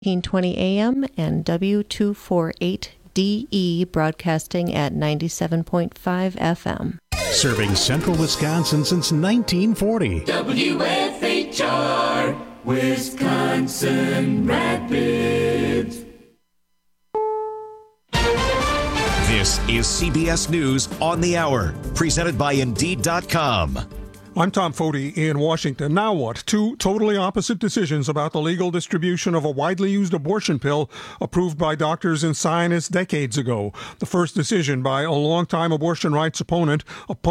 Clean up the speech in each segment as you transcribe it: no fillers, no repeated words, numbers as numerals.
1320 AM and W248DE broadcasting at 97.5 FM. Serving central Wisconsin since 1940. WFHR, Wisconsin Rapids. This is CBS News on the Hour, presented by Indeed.com. I'm Tom Foti in Washington. Now what? Two totally opposite decisions about the legal distribution of a widely used abortion pill approved by doctors and scientists decades ago. The first decision by a longtime abortion rights opponent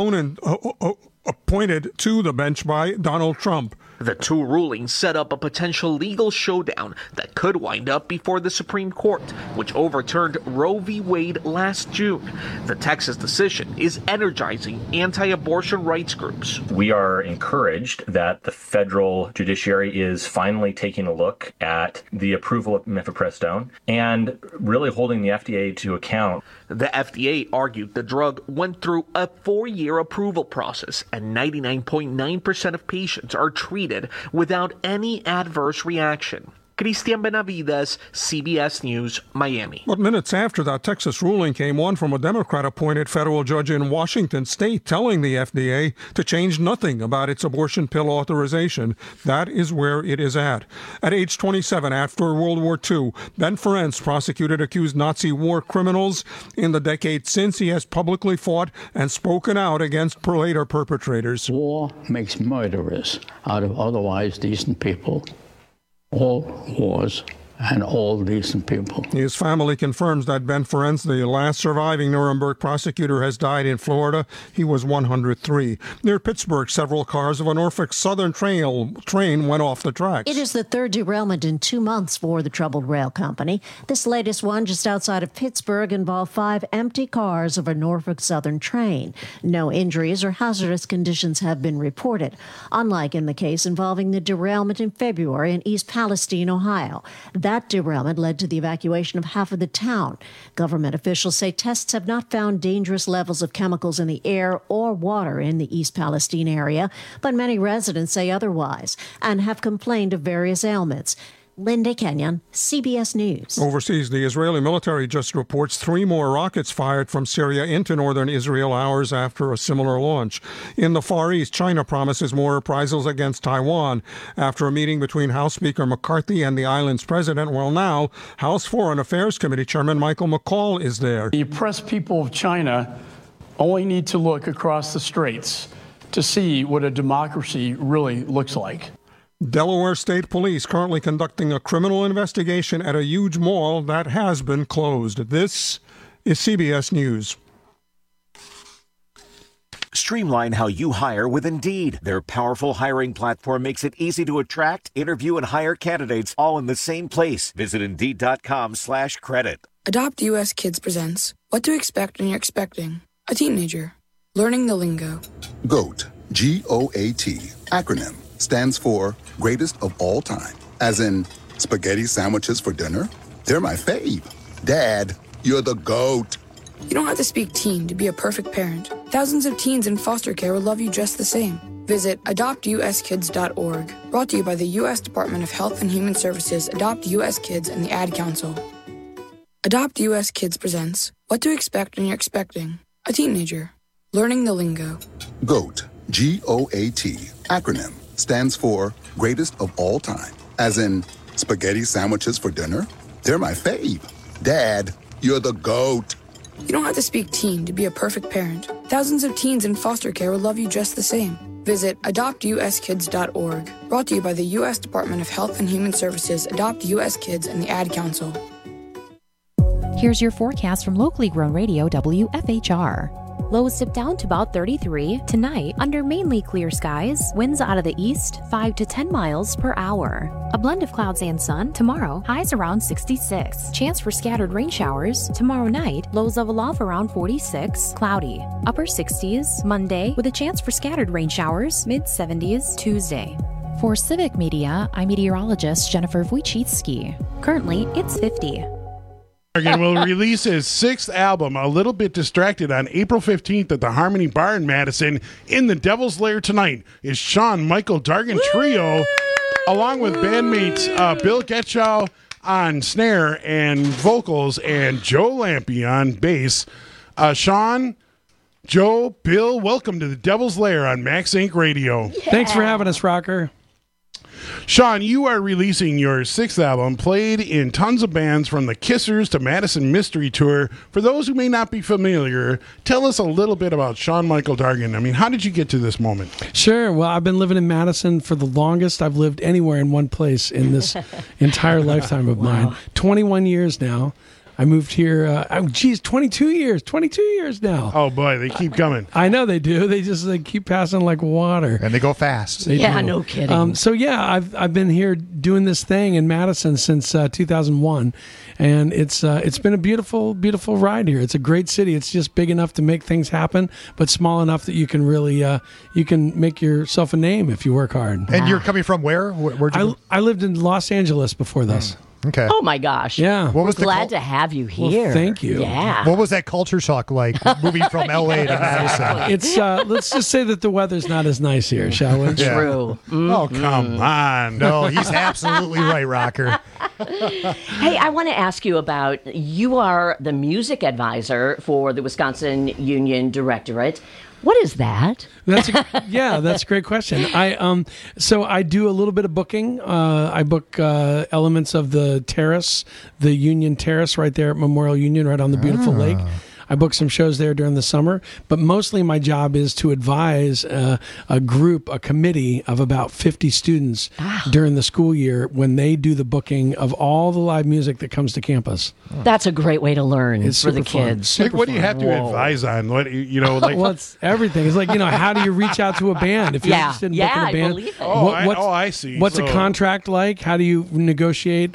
appointed to the bench by Donald Trump. The two rulings set up a potential legal showdown that could wind up before the Supreme Court, which overturned Roe v. Wade last June. The Texas decision is energizing anti-abortion rights groups. We are encouraged that the federal judiciary is finally taking a look at the approval of mifepristone and really holding the FDA to account. The FDA argued the drug went through a 4-year approval process, and 99.9% of patients are treated without any adverse reaction. Christian Benavides, CBS News, Miami. But minutes after that Texas ruling came one from a Democrat-appointed federal judge in Washington state telling the FDA to change nothing about its abortion pill authorization. That is where it is at. At age 27, after World War II, Ben Ferencz prosecuted accused Nazi war criminals. In the decade since, he has publicly fought and spoken out against later perpetrators. War makes murderers out of otherwise decent people. All wars and all decent people. His family confirms that Ben Ferencz, the last surviving Nuremberg prosecutor, has died in Florida. He was 103. Near Pittsburgh, several cars of a Norfolk Southern train went off the tracks. It is the third derailment in 2 months for the troubled rail company. This latest one, just outside of Pittsburgh, involved 5 empty cars of a Norfolk Southern train. No injuries or hazardous conditions have been reported, unlike in the case involving the derailment in February in East Palestine, Ohio. That derailment led to the evacuation of half of the town. Government officials say tests have not found dangerous levels of chemicals in the air or water in the East Palestine area, but many residents say otherwise and have complained of various ailments. Linda Kenyon, CBS News. Overseas, the Israeli military just reports 3 more rockets fired from Syria into northern Israel hours after a similar launch. In the Far East, China promises more reprisals against Taiwan after a meeting between House Speaker McCarthy and the island's president. Well, now, House Foreign Affairs Committee Chairman Michael McCaul is there. The oppressed people of China only need to look across the straits to see what a democracy really looks like. Delaware State Police currently conducting a criminal investigation at a huge mall that has been closed. This is CBS News. Streamline how you hire with Indeed. Their powerful hiring platform makes it easy to attract, interview, and hire candidates all in the same place. Visit Indeed.com/credit. Adopt US Kids presents What to Expect When You're Expecting a Teenager. Learning the lingo. GOAT, G-O-A-T, acronym, stands for Greatest of All Time. As in, spaghetti sandwiches for dinner? They're my fave. Dad, you're the GOAT. You don't have to speak teen to be a perfect parent. Thousands of teens in foster care will love you just the same. Visit adoptuskids.org. Brought to you by the U.S. Department of Health and Human Services, Adopt U.S. Kids, and the Ad Council. Adopt U.S. Kids presents What to Expect When You're Expecting a Teenager. Learning the lingo. GOAT, G-O-A-T, acronym, stands for Greatest of All Time. As in, spaghetti sandwiches for dinner? They're my fave. Dad, you're the GOAT. You don't have to speak teen to be a perfect parent. Thousands of teens in foster care will love you just the same. Visit adoptuskids.org. Brought to you by the U.S. Department of Health and Human Services, Adopt U.S. Kids, and the Ad Council. Here's your forecast from locally grown radio WFHR. Lows dip down to about 33. Tonight, under mainly clear skies, winds out of the east, 5 to 10 miles per hour. A blend of clouds and sun. Tomorrow, highs around 66. Chance for scattered rain showers. Tomorrow night, lows level off around 46. Cloudy. Upper 60s. Monday, with a chance for scattered rain showers. Mid 70s. Tuesday. For Civic Media, I'm meteorologist Jennifer Wojcicki. Currently, it's 50. Dargan will release his 6th album, A Little Bit Distracted, on April 15th at the Harmony Bar in Madison. In the Devil's Lair tonight is Shawn Michael Dargan Trio, along with bandmates Bill Getchow, on snare and vocals, and Joe Lampe on bass. Sean, Joe, Bill, welcome to the Devil's Lair on Max Inc. Radio. Yeah. Thanks for having us, Rocker. Sean, you are releasing your 6th album, played in tons of bands from the Kissers to Madison Mystery Tour. For those who may not be familiar, tell us a little bit about Sean Michael Dargan. I mean, how did you get to this moment? Sure. Well, I've been living in Madison for the longest I've lived anywhere in one place in this entire lifetime of mine. 21 years now. I moved here, 22 years now. Oh, boy, they keep coming. I know they do. They keep passing like water. And they go fast. They do. No kidding. So, I've been here doing this thing in Madison since 2001. And it's been a beautiful, beautiful ride here. It's a great city. It's just big enough to make things happen, but small enough that you can really, you can make yourself a name if you work hard. And you're coming from where? Where'd you I lived in Los Angeles before this. Okay. Oh my gosh. Yeah. We're glad to have you here. Well, thank you. Yeah. What was that culture shock like moving from LA to Madison? It's let's just say that the weather's not as nice here, shall we? Yeah. True. Oh, come on. No, he's absolutely right, Rocker. Hey, I want to ask you about, you are the music advisor for the Wisconsin Union Directorate. What is that? That's a great question. So I do a little bit of booking. I book elements of the terrace, the Union Terrace right there at Memorial Union, right on the beautiful lake. I book some shows there during the summer, but mostly my job is to advise a committee of about 50 students during the school year when they do the booking of all the live music that comes to campus. That's a great way to learn for the kids. What do you have to advise on? What well, it's everything. It's like, how do you reach out to a band if you're interested in booking a band? I believe it. I see. What's a contract like? How do you negotiate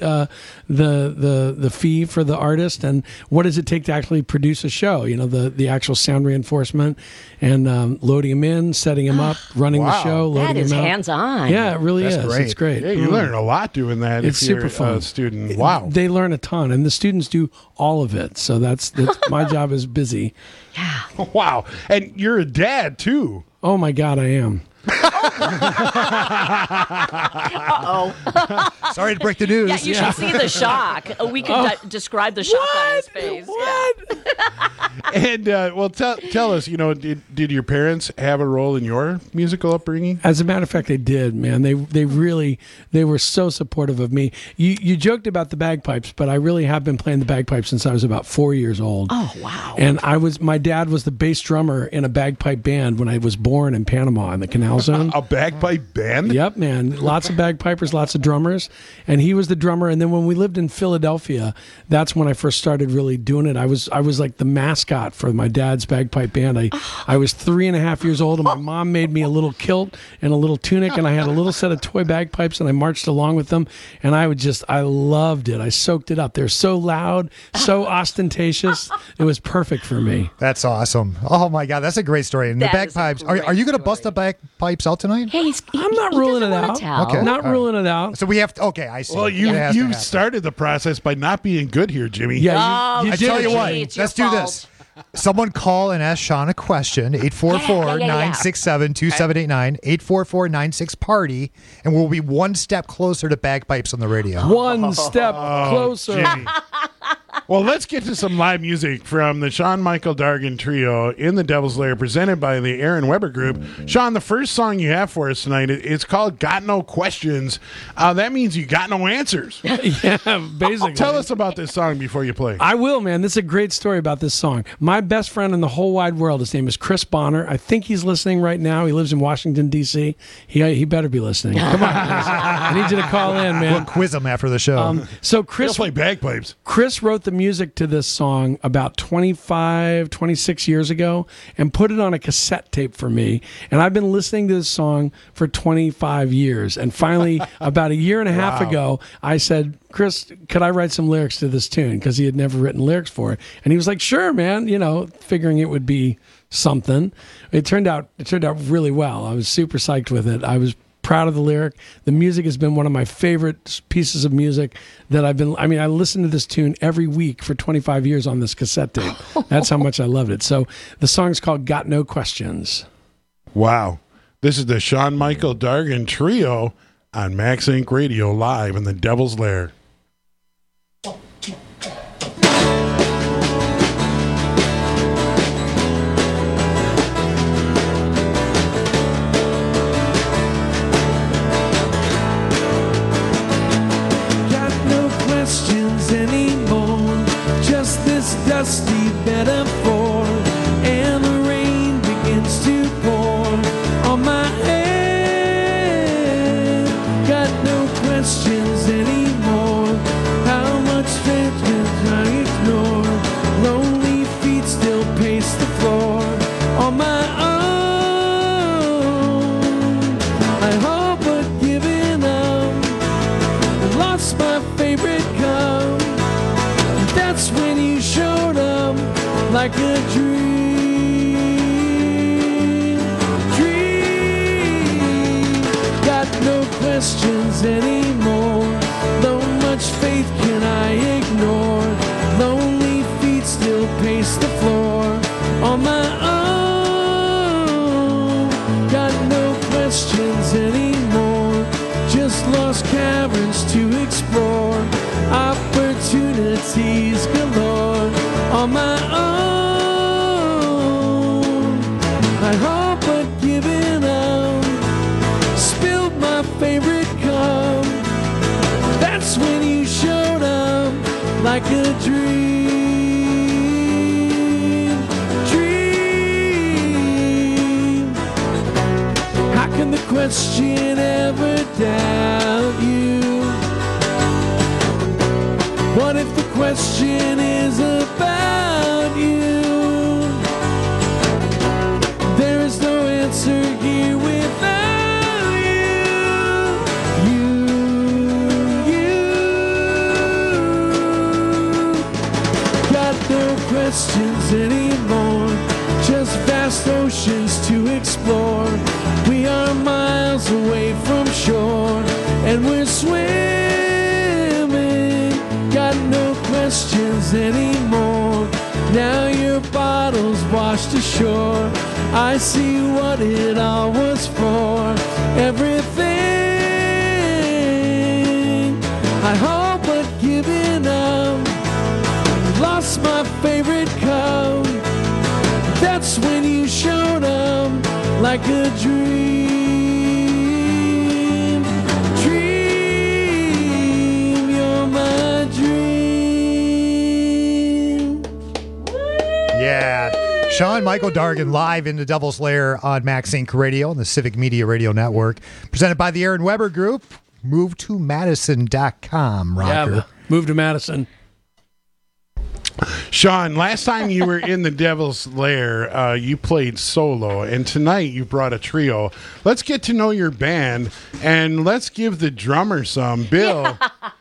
the fee for the artist, and what does it take to actually produce a show? The actual sound reinforcement and loading them in, setting them up, running the show, loading that is them out. hands-on. Yeah, it really is. Great. It's great. Yeah, you learn a lot doing that. It's if you're super fun. A student. Wow. They learn a ton, and the students do all of it. So that's my job is busy. Yeah. Wow. And you're a dad, too. Oh, my God, I am. Sorry to break the news. Yeah, you should see the shock. We could describe the shock on his face. What? And tell us, did your parents have a role in your musical upbringing? As a matter of fact, they did, man. They were so supportive of me. You joked about the bagpipes, but I really have been playing the bagpipes since I was about 4 years old. Oh, wow. And my dad was the bass drummer in a bagpipe band when I was born in Panama in the Canal Zone. A bagpipe band? Yep, man. Lots of bagpipers, lots of drummers. And he was the drummer. And then when we lived in Philadelphia, that's when I first started really doing it. I was like the mascot for my dad's bagpipe band. I was 3.5 years old, and my mom made me a little kilt and a little tunic, and I had a little set of toy bagpipes, and I marched along with them. And I loved it. I soaked it up. They're so loud, so ostentatious. It was perfect for me. That's awesome. Oh, my God. That's a great story. And the bagpipes. Are you going to bust the bagpipes out tonight? Hey, I'm not ruling it out. Okay. Not ruling it out. So we have to. Okay, I see. Well, you started the process by not being good here, Jimmy. Yeah, I tell you what. Let's do this. Someone call and ask Sean a question. 844-967-2789. 844-96-PARTY. And we'll be one step closer to bagpipes on the radio. One step closer. Jimmy. Well, let's get to some live music from the Sean Michael Dargan Trio in the Devil's Lair, presented by the Aaron Weber Group. Sean, the first song you have for us tonight, it's called Got No Questions. That means you got no answers. Yeah, basically. Tell us about this song before you play. I will, man. This is a great story about this song. My best friend in the whole wide world, his name is Chris Bonner. I think he's listening right now. He lives in Washington, D.C. He better be listening. Come on, Chris. I need you to call in, man. We'll quiz him after the show. So Chris, he'll play bagpipes. Chris wrote the music to this song about 26 years ago and put it on a cassette tape for me. And I've been listening to this song for 25 years. And finally, about a year and a half ago, I said, Chris, could I write some lyrics to this tune? Because he had never written lyrics for it. And he was like, sure, man, figuring it would be something. It turned out really well. I was super psyched with it. I was proud of the lyric. The music has been one of my favorite pieces of music that I listen to this tune every week for 25 years on this cassette tape. That's how much I loved it. So the song's called Got No Questions. Wow. This is the Sean Michael Dargan Trio on Max Inc. Radio, live in the Devil's Lair. That's when you showed up like a dream. Got no questions anymore. Though much faith can I ignore? Lonely feet still pace the floor on my own. Got no questions anymore. Just lost caverns to explore. Opportunities galore on my own. I hope but giving up. Spilled my favorite cup. That's when you showed up like a dream. How can the question ever doubt you? What if the question is about you? There is no answer here without you. Got no questions anymore. Just vast oceans to explore. We are miles away from shore, and we're swimming. Got no questions anymore. Now your bottle's washed ashore. I see what it all was for. Everything I hope but giving up. Lost my favorite cup. That's when you showed up like a dream. You're my dream. Yeah. Sean Michael Dargan live in the Devil's Lair on Max Inc. Radio on the Civic Media Radio Network. Presented by the Aaron Weber Group. Move to Madison.com, Rocker. Yeah, move to Madison. Sean, last time you were in the Devil's Lair, you played solo, and tonight you brought a trio. Let's get to know your band, and let's give the drummer some. Bill,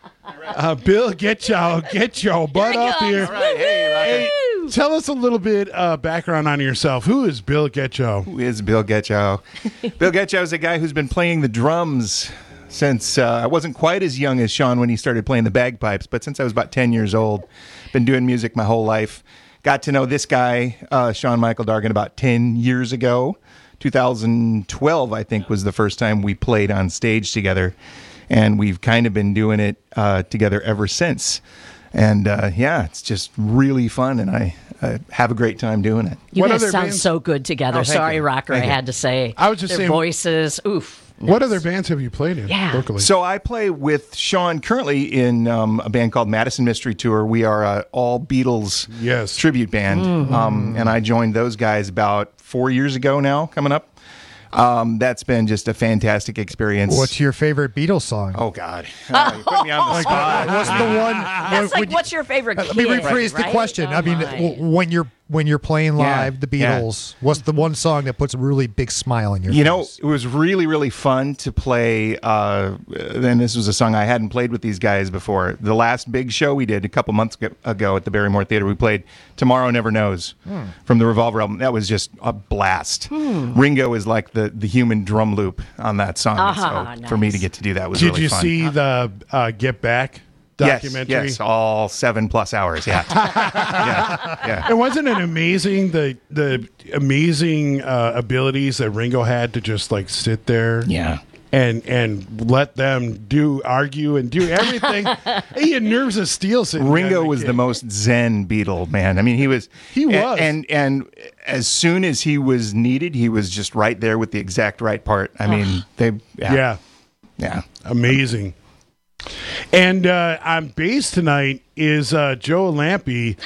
Bill, get your butt up here. All right, hey, tell us a little bit background on yourself. Who is Bill Getcho? Who is Bill Getcho? Bill Getcho is a guy who's been playing the drums since I wasn't quite as young as Sean when he started playing the bagpipes, but since I was about 10 years old. Been doing music my whole life. Got to know this guy, Sean Michael Dargan, about 10 years ago. 2012, I think, was the first time we played on stage together. And we've kind of been doing it together ever since. And yeah, it's just really fun, and I have a great time doing it. You guys sound so good together. Oh, Sorry, Rocker, I had to say. I was just their saying, voices, oof. What other bands have you played in locally? So I play with Sean currently in a band called Madison Mystery Tour. We are an all Beatles tribute band. Mm-hmm. And I joined those guys about 4 years ago now, coming up. That's been just a fantastic experience. What's your favorite Beatles song? Oh, God. You put me on the spot. What's the one? That's like, what's your favorite kid? Let me rephrase the question. I mean, when you're playing live, the Beatles, what's the one song that puts a really big smile on your face? You know, it was really, really fun to play. And this was a song I hadn't played with these guys before. The last big show we did a couple months ago at the Barrymore Theater, we played Tomorrow Never Knows from the Revolver album. That was just a blast. Ringo is like the human drum loop on that song. So for me to get to do that was really fun. Did you see the Get Back documentary? Yes, all 7+ hours. Yeah. yeah. And wasn't it amazing the amazing abilities that Ringo had to just like sit there? Yeah. And let them argue and do everything. He had nerves of steel. Ringo was the most zen Beatle, man. I mean, he was. And as soon as he was needed, he was just right there with the exact right part. I mean, Yeah. Amazing. And on bass tonight is Joe Lampe.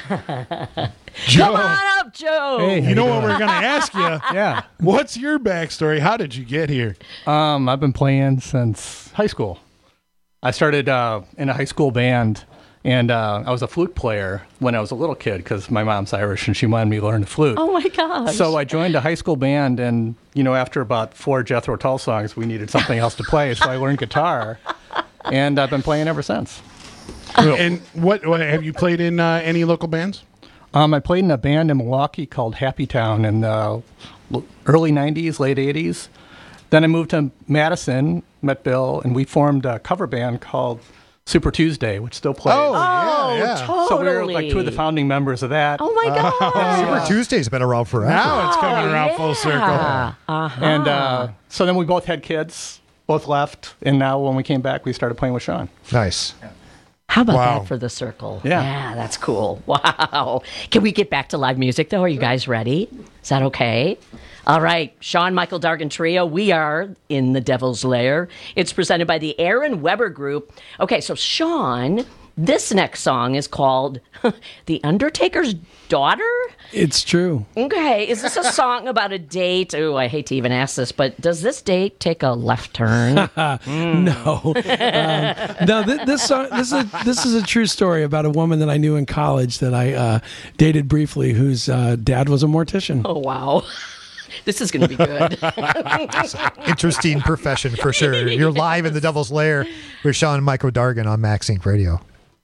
Come on up, Joe. Hey, you know what we're going to ask you? Yeah. What's your backstory? How did you get here? I've been playing since high school. I started in a high school band, and I was a flute player when I was a little kid because my mom's Irish and she wanted me to learn the flute. Oh, my gosh. So I joined a high school band, and, after about 4 Jethro Tull songs, we needed something else to play, so I learned guitar, and I've been playing ever since. And what have you played in any local bands? I played in a band in Milwaukee called Happy Town in the early 90s, late 80s. Then I moved to Madison, met Bill, and we formed a cover band called Super Tuesday, which still plays. Totally. So we were like two of the founding members of that. Oh, my God. Super Tuesday's been around forever. Now it's coming around full circle. Uh-huh. And so then we both had kids, both left, and now when we came back, we started playing with Sean. Nice. How about that for the circle? Yeah, that's cool. Wow. Can we get back to live music, though? Are you guys ready? Is that okay? All right, Sean Michael Dargan Trio, we are in the Devil's Lair. It's presented by the Aaron Weber Group. Okay, so Sean, this next song is called The Undertaker's Daughter? It's true. Okay, is this a song about a date? Oh, I hate to even ask this, but does this date take a left turn? No. This song, this is a true story about a woman that I knew in college that I dated briefly, whose dad was a mortician. Oh, wow. This is going to be good. Interesting profession for sure. You're live in the Devil's Lair with Sean and Michael Dargan on Max Inc. Radio.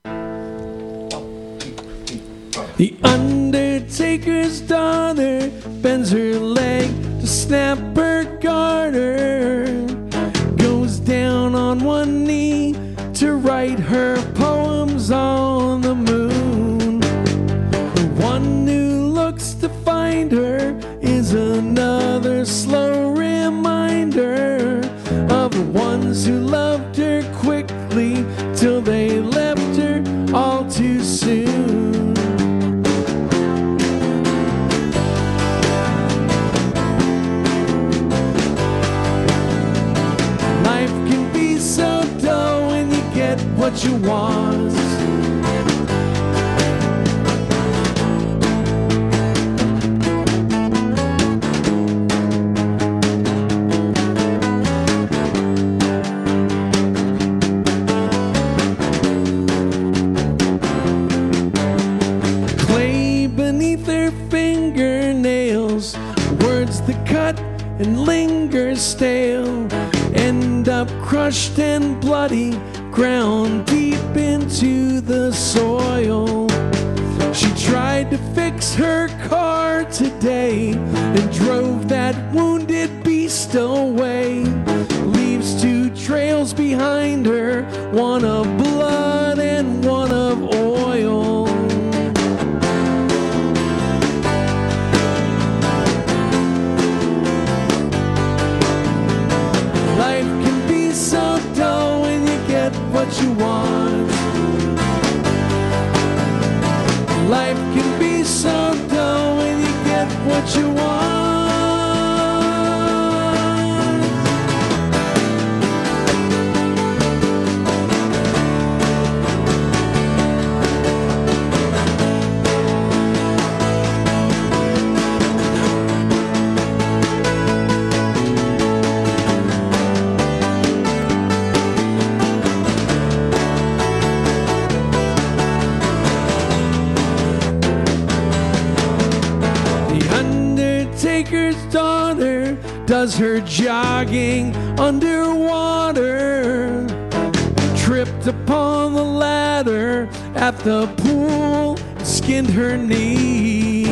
The Undertaker's daughter bends her leg to snap her garter, goes down on one knee to write her poems on the moon. The one who looks to find her is another slow reminder of the ones who loved her quickly till they left her all too soon. Life can be so dull when you get what you want. Fingernails, words that cut and linger stale, end up crushed and bloody, ground deep into the soil. She tried to fix her car today and drove that wounded beast away. Leaves two trails behind her, one of blood and one of oil. Life can be so dull when you get what you want. Life can be so dull when you get what you want. Undertaker's daughter does her jogging underwater, tripped upon the ladder at the pool, skinned her knee.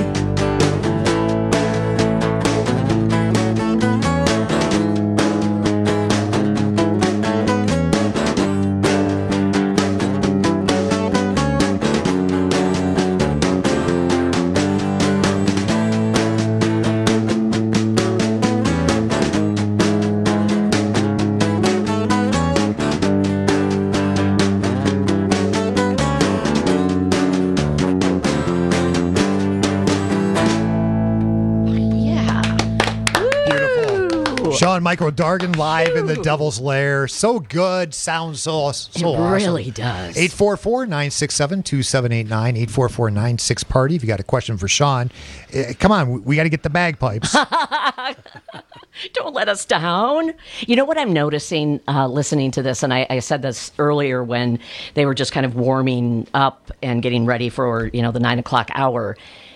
Sean Michael Dargan live in the Devil's Lair. So good. Sounds so awesome. It really does. 844-967-2789. 844-96-PARTY. If you got a question for Sean, come on. We got to get the bagpipes. Don't let us down. You know what I'm noticing listening to this, and I said this earlier when they were just kind of warming up and getting ready for, the 9 o'clock hour.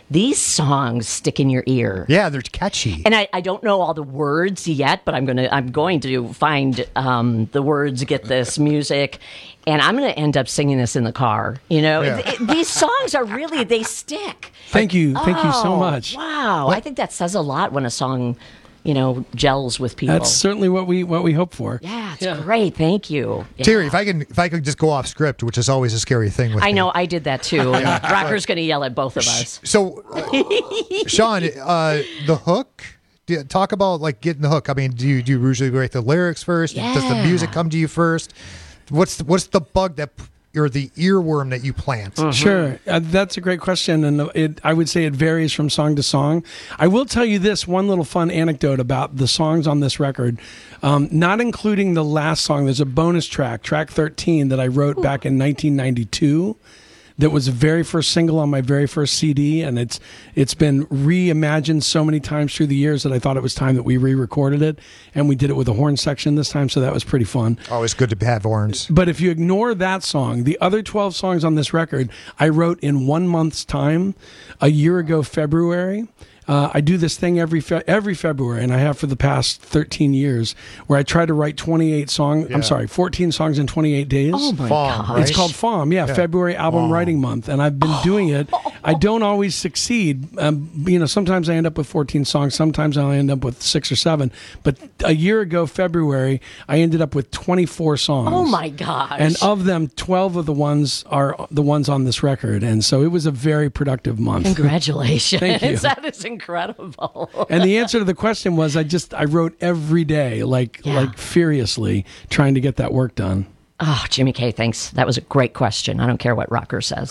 these songs stick in your ear. Yeah, they're catchy. And I don't know all the words yet, but I'm going to find the words, get this music, and I'm going to end up singing this in the car. You know, these songs are really, they stick. Thank you so much. Wow, I think that says a lot when a song, gels with people. That's certainly what we hope for. Yeah, it's great. Thank you. Yeah. Terry, if I could just go off script, which is always a scary thing with me. I know, I did that too. Rocker's going to yell at both of us. So, Sean, the hook. Talk about getting the hook. I mean, do you usually write the lyrics first? Yeah. Does the music come to you first? What's the bug or the earworm that you plant? Mm-hmm. Sure, that's a great question, and I would say it varies from song to song. I will tell you this one little fun anecdote about the songs on this record, not including the last song. There's a bonus track 13, that I wrote back in 1992. That was the very first single on my very first CD, and it's been reimagined so many times through the years that I thought it was time that we re-recorded it, and we did it with a horn section this time, so that was pretty fun. Always good to have horns. But if you ignore that song, the other 12 songs on this record, I wrote in 1 month's time, a year ago February. I do this thing every February, and I have for the past 13 years, where I try to write 14 songs in 28 days. Oh my God. Right? It's called FALM, February Album Writing Month, and I've been doing it. I don't always succeed. Sometimes I end up with 14 songs, sometimes I end up with 6 or 7. But a year ago, February, I ended up with 24 songs. Oh my gosh. And of them, 12 of the ones are the ones on this record, and so it was a very productive month. Congratulations. Thank you. That is incredible. And the answer to the question was I wrote every day, like furiously, trying to get that work done. Oh, Jimmy K, thanks. That was a great question. I don't care what Rocker says.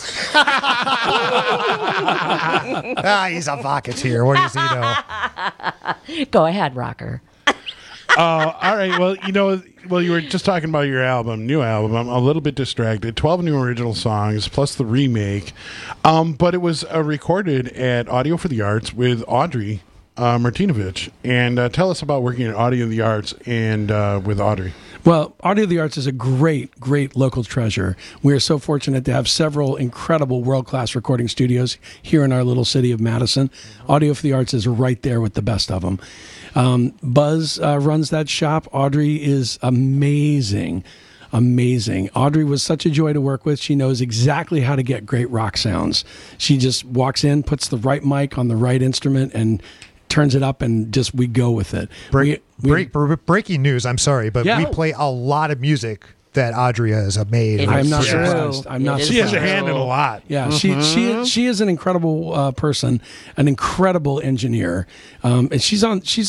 He's a Vocateer. What does he know? Go ahead, Rocker. All right. Well, you were just talking about your new album. I'm a little bit distracted. 12 new original songs plus the remake. But it was recorded at Audio for the Arts with Audrey Martinovich. And tell us about working at Audio of the Arts and with Audrey. Well, Audio of the Arts is a great, great local treasure. We are so fortunate to have several incredible world-class recording studios here in our little city of Madison. Audio for the Arts is right there with the best of them. Buzz runs that shop. Audrey is amazing. Audrey was such a joy to work with. She knows exactly how to get great rock sounds. She just walks in, puts the right mic on the right instrument, and turns it up, and we go with it. Breaking news, I'm sorry, but we play a lot of music that Audrey has made. I'm not surprised. I'm not. She has a hand in a lot. Yeah, she is an incredible person, an incredible engineer, and she's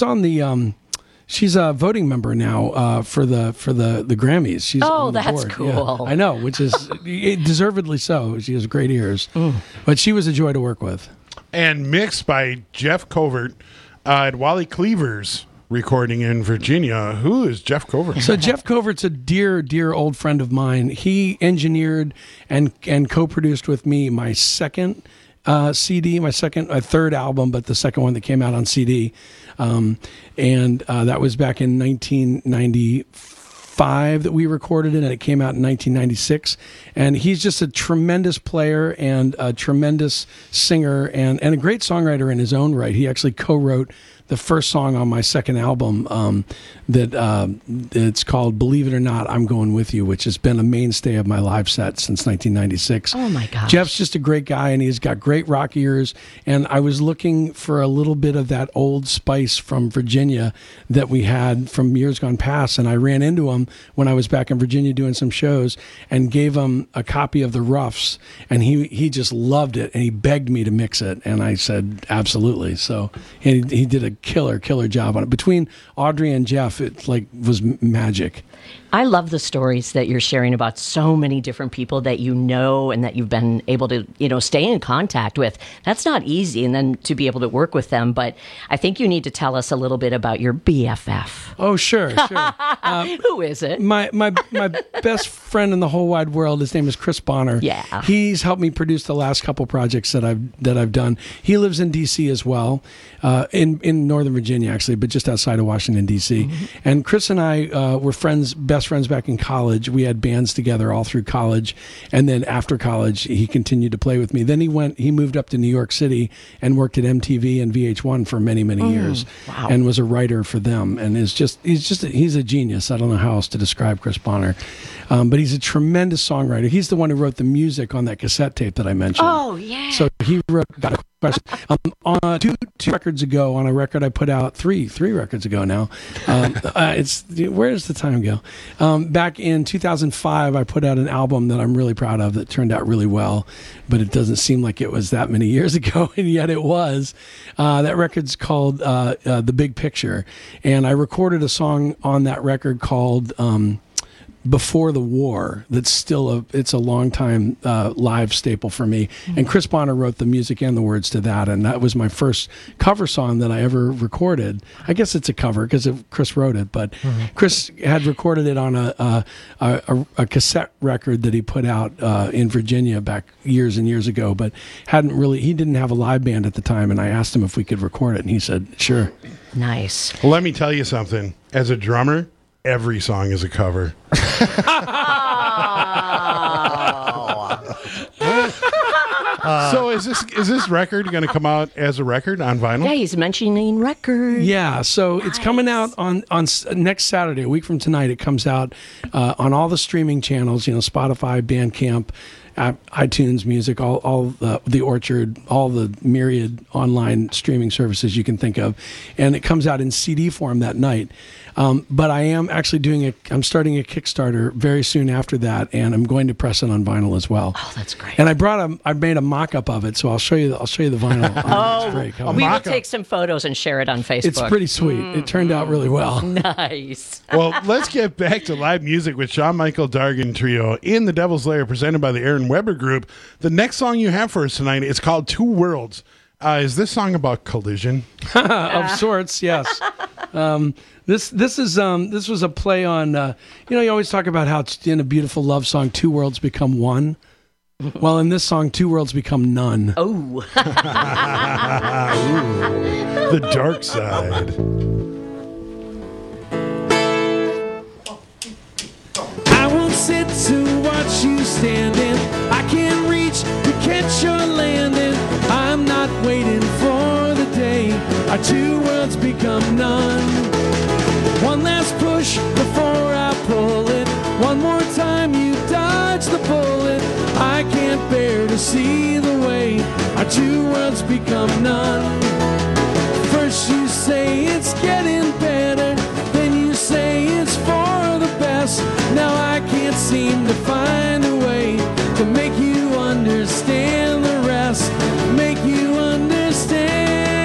a voting member now for the Grammys. She's on the that's board. cool. Yeah, I know, which is deservedly so. She has great ears, but she was a joy to work with. And mixed by Jeff Covert at Wally Cleaver's recording in Virginia. Who is Jeff Covert? So Jeff Covert's a dear, dear old friend of mine. He engineered and co-produced with me my second CD, my third album, but the second one that came out on CD. And that was back in 1995 that we recorded it, and it came out in 1996. And he's just a tremendous player and a tremendous singer and a great songwriter in his own right. He actually co-wrote the first song on my second album it's called Believe It or Not, I'm Going With You, which has been a mainstay of my live set since 1996. Oh my gosh. Jeff's just a great guy, and he's got great rock ears, and I was looking for a little bit of that old spice from Virginia that we had from years gone past, and I ran into him when I was back in Virginia doing some shows and gave him a copy of the Roughs, and he just loved it, and he begged me to mix it, and I said absolutely. So he did a killer job on it. Between Audrey and Jeff, it was magic. I love the stories that you're sharing about so many different people that you know and that you've been able to, stay in contact with. That's not easy, and then to be able to work with them. But I think you need to tell us a little bit about your BFF. Oh, sure. Who is it? My best friend in the whole wide world. His name is Chris Bonner. Yeah. He's helped me produce the last couple projects that I've done. He lives in D.C. as well, in Northern Virginia actually, but just outside of Washington D.C. Mm-hmm. And Chris and I were friends, best best friends back in college. We had bands together all through college, and then after college, he continued to play with me. Then he moved up to New York City and worked at MTV and VH1 for many years, and was a writer for them. And he's a genius. I don't know how else to describe Chris Bonner, but he's a tremendous songwriter. He's the one who wrote the music on that cassette tape that I mentioned. Oh yeah. So he wrote Got a Question. On two records ago, on a record I put out three records ago now. Where does the time go? Back in 2005, I put out an album that I'm really proud of that turned out really well, but it doesn't seem like it was that many years ago, and yet it was. That record's called The Big Picture, and I recorded a song on that record called Before the War. That's still it's a long time live staple for me. And Chris Bonner wrote the music and the words to that, and that was my first cover song that I ever recorded. I guess it's a cover because Chris wrote it, but Chris had recorded it on a cassette record that he put out in Virginia back years and years ago, but he didn't have a live band at the time, and I asked him if we could record it, and he said sure. Nice. Well, let me tell you something. As a drummer, every song is a cover. So is this record going to come out as a record on vinyl? Yeah, he's mentioning records. Yeah, so it's coming out on next Saturday, a week from tonight. It comes out on all the streaming channels, Spotify, Bandcamp, iTunes Music, all the Orchard, all the myriad online streaming services you can think of, and it comes out in CD form that night. But I am actually I'm starting a Kickstarter very soon after that, and I'm going to press it on vinyl as well. Oh, that's great. And I made a mock-up of it, so I'll show you the vinyl. We will take some photos and share it on Facebook. It's pretty sweet. It turned out really well. Nice. Well, let's get back to live music with Sean Michael Dargan Trio in the Devil's Lair, presented by the Aaron Weber Group. The next song you have for us tonight is called Two Worlds. Is this song about collision? Of sorts, yes. This was a play on, you always talk about how in a beautiful love song, two worlds become one. Well, in this song, two worlds become none. Oh. The dark side. I won't sit to watch you standing. I can't reach to catch your landing. I'm not waiting for the day our two worlds become none. One last push before I pull it. One more time you dodge the bullet. I can't bear to see the way our two worlds become none. First you say it's getting better, then you say it's for the best. Now I can't seem to find a way to make you understand the rest. Make you understand.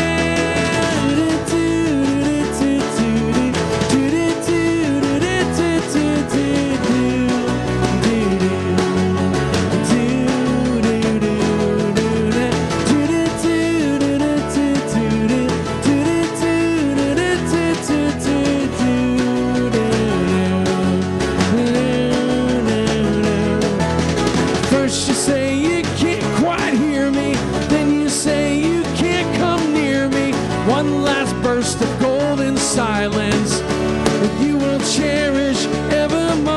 First you say you can't quite hear me, then you say you can't come near me. One last burst of golden silence that you will cherish evermore.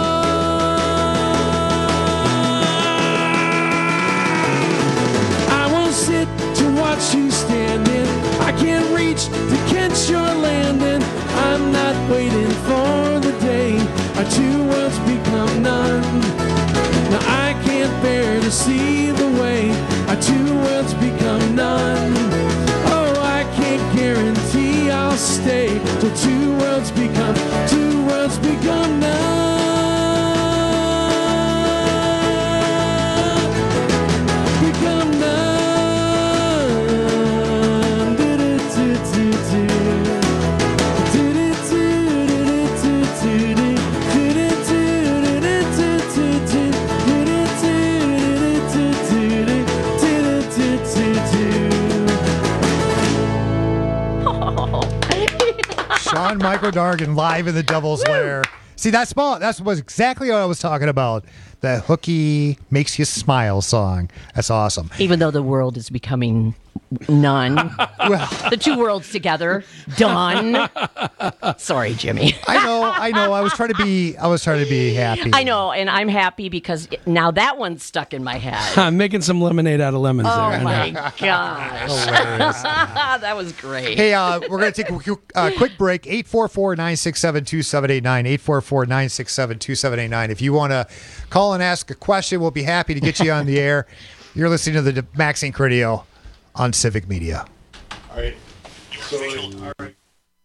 I won't sit to watch you standing. I can't reach to catch your landing. I'm not waiting for the day our two worlds become none. Now I can't bear to see the way our two worlds become none. Oh, I can't guarantee I'll stay till two worlds become none. Become none. Sean Michael Dargan live in the Devil's Lair. See, that was exactly what I was talking about. That hooky, makes you smile song. That's awesome. Even though the world is becoming none. Well, the two worlds together, done. Sorry, Jimmy. I know. I was trying to be happy. I know, and I'm happy because now that one's stuck in my head. I'm making some lemonade out of lemons there. Oh my gosh. That was great. Hey, we're going to take a quick break. 844-967-2789. 844-967-2789. If you want to call and ask a question, we'll be happy to get you on the air. You're listening to the Max Inc. Radio on Civic Media. All right. All right.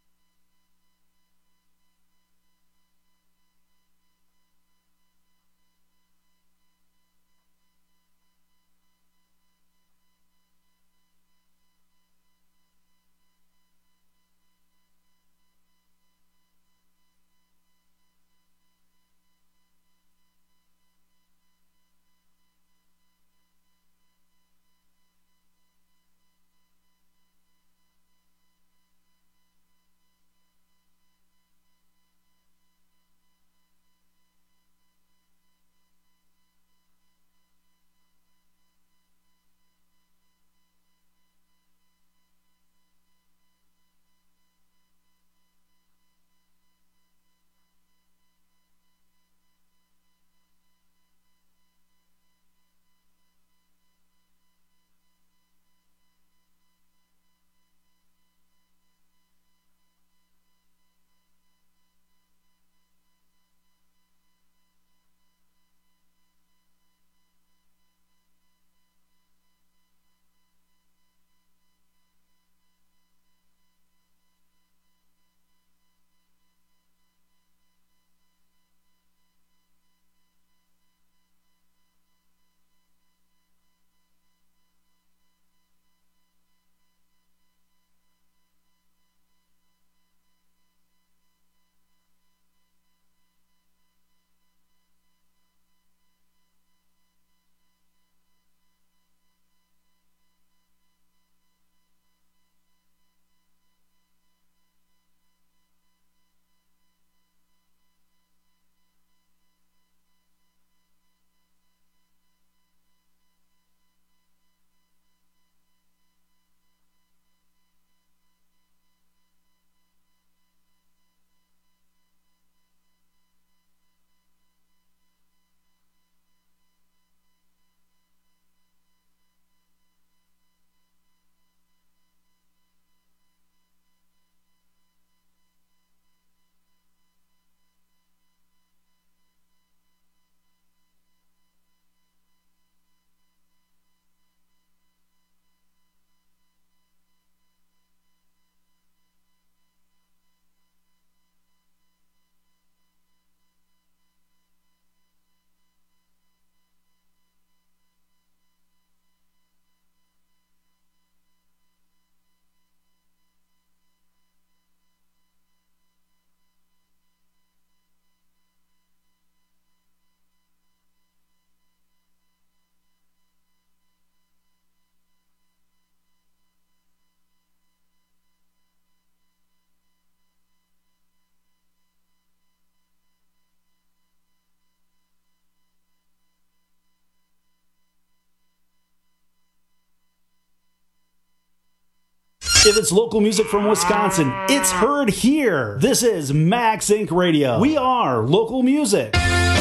If it's local music from Wisconsin, it's heard here. This is Max Inc. Radio. We are local music.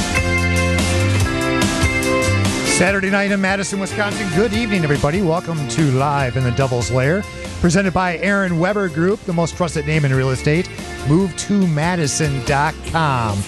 Saturday night in Madison, Wisconsin. Good evening, everybody. Welcome to Live in the Devil's Lair, presented by Aaron Weber Group, the most trusted name in real estate. MoveToMadison.com.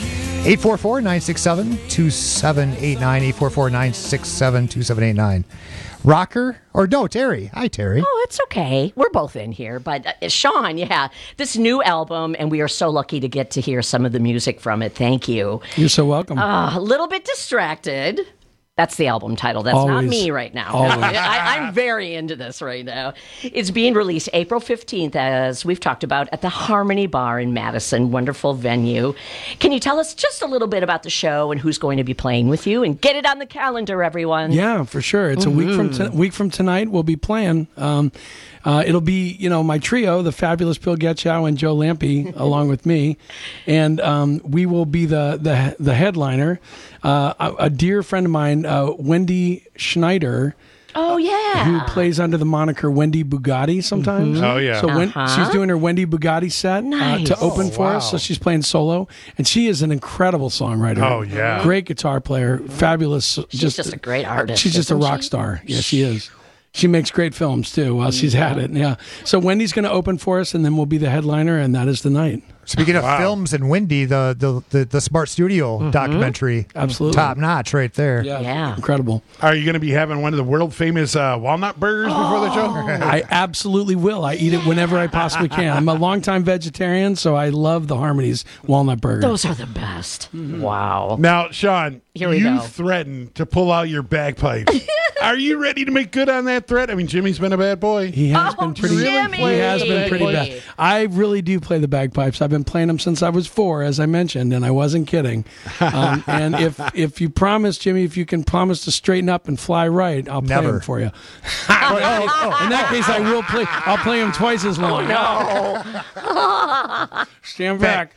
844-967-2789. 844-967-2789. Rocker or no, Terry. Hi, Terry. Oh, it's okay. We're both in here. But Sean, yeah, this new album, and we are so lucky to get to hear some of the music from it. Thank you. You're so welcome. A little bit distracted. That's the album title. That's not Always. me right now. Always. I'm very into this right now. It's being released April 15th, as we've talked about, at the Harmony Bar in Madison. Wonderful venue. Can you tell us just a little bit about the show and who's going to be playing with you? And get it on the calendar, everyone. Yeah, for sure. It's a week from tonight. We'll be playing. It'll be, my trio, the fabulous Bill Getchow and Joe Lampe, along with me, and we will be the headliner. A dear friend of mine, Wendy Schneider. Oh, yeah. Who plays under the moniker Wendy Bugatti sometimes. Mm-hmm. Oh, yeah. So she's doing her Wendy Bugatti set to open for us. So she's playing solo. And she is an incredible songwriter. Oh, yeah. Great guitar player. Fabulous. She's just a great artist. She's just a rock star. Yeah, she is. She makes great films, too, while she's at it. Yeah. So Wendy's going to open for us, and then we'll be the headliner, and that is the night. Speaking of films and Wendy, the Smart Studio documentary, absolutely top notch right there. Yeah. Incredible. Are you going to be having one of the world famous walnut burgers before the show? I absolutely will. I eat it whenever I possibly can. I'm a longtime vegetarian, so I love the Harmony's walnut burger. Those are the best. Wow. Now, Sean, Here we you go. threatened to pull out your bagpipes. Are you ready to make good on that threat? I mean, Jimmy's been a bad boy. He has been pretty. Jimmy! He has been pretty bad. I really do play the bagpipes. I've been playing them since I was 4, as I mentioned, and I wasn't kidding. And if you promise, Jimmy, if you can promise to straighten up and fly right, I'll play them for you. In that case, I will play. I'll play them twice as long. Oh, no. Stand back.